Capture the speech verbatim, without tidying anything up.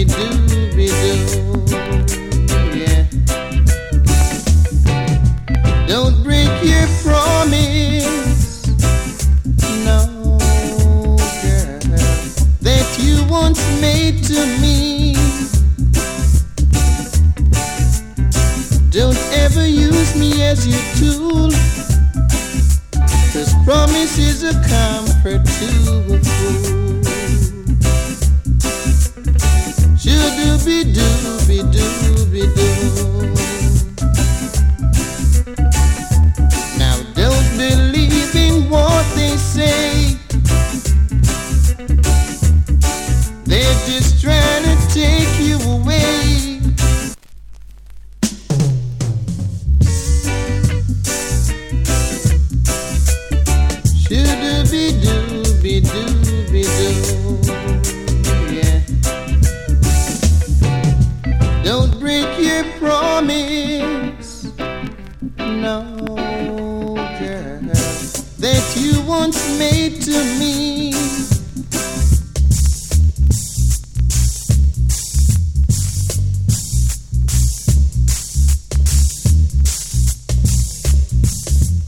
dooby dooby doo. Yeah. Don't break your promise, no girl, that you once made to me. Don't ever use me as your tool, 'cause promise is a comfort to a fool. Shoo-dooby dooby dooby doo. Now don't believe in what they say, they're just trying to take you away. Shoo-dooby dooby dooby doo.